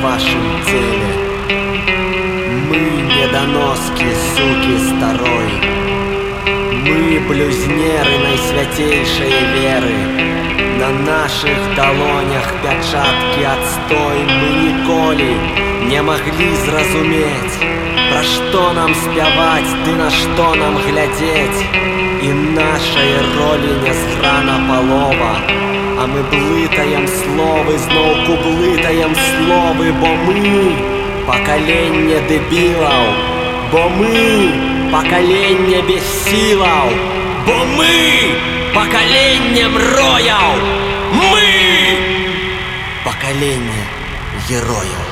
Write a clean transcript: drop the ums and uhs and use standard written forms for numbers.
вашым целе. Мы недоноски, суки старой. Мы блюзнеры найсвятейшей веры. На наших далонях пячаткі адстой. Мы ніколі не маглі зразумець, пра што нам спяваць, ды на што нам глядзець. І нашай ролі нязграна палова. А мы блытаем словы, зноўку блытаем словы. Бо мы пакаленне дэбілаў, бо мы пакаленне бессілаў, бо мы пакаленне мрояў, мы пакаленне герояў.